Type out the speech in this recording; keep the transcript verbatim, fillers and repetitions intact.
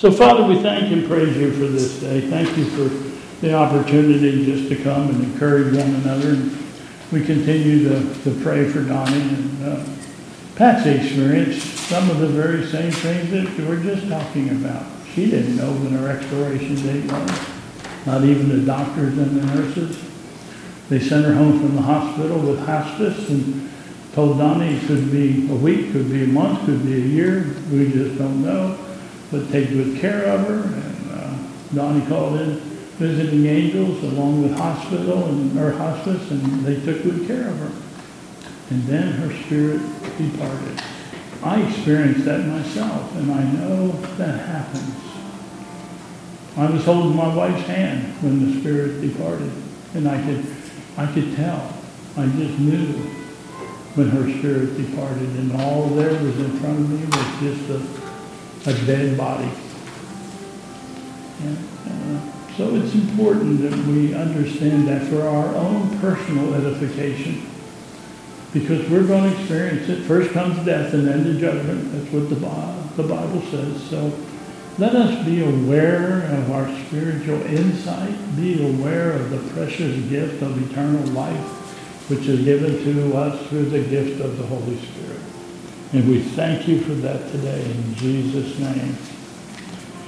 So, Father, we thank and praise you for this day. Thank you for the opportunity just to come and encourage one another. And we continue to, to pray for Donnie. And uh, Patsy experienced some of the very same things that we're just talking about. She didn't know when her expiration date was, not even the doctors and the nurses. They sent her home from the hospital with hospice and told Donnie it could be a week, could be a month, could be a year. We just don't know. But take good care of her. And uh, Donnie called in visiting angels along with hospital and or hospice, and they took good care of her. And then her spirit departed. I experienced that myself, and I know that happens. I was holding my wife's hand when the spirit departed, and I could, I could tell. I just knew when her spirit departed, and all there was in front of me was just a, a dead body. And, uh, so it's important that we understand that for our own personal edification, because we're going to experience it. First comes death and then the judgment. That's what the, the Bible says. So let us be aware of our spiritual insight, be aware of the precious gift of eternal life, which is given to us through the gift of the Holy Spirit. And we thank you for that today in Jesus' name.